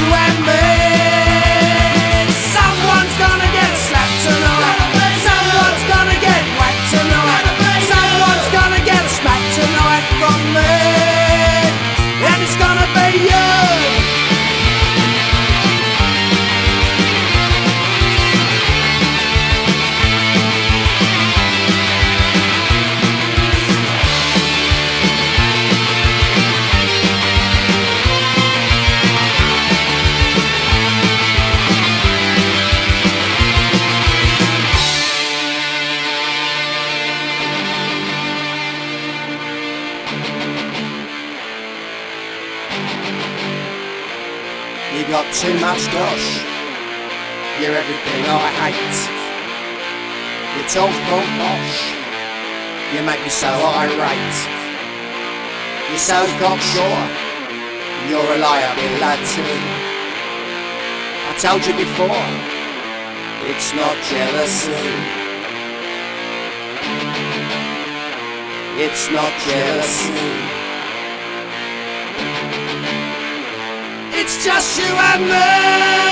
and me. Someone's gonna get slapped tonight. Someone's gonna get whacked tonight. Someone's gonna get smacked tonight from me. And it's gonna be you. You got too much gush. You're everything I hate. You talk all posh. You make me so irate. You're so cocksure. You're a liability. I told you before, it's not jealousy. It's not jealousy. It's just you and me.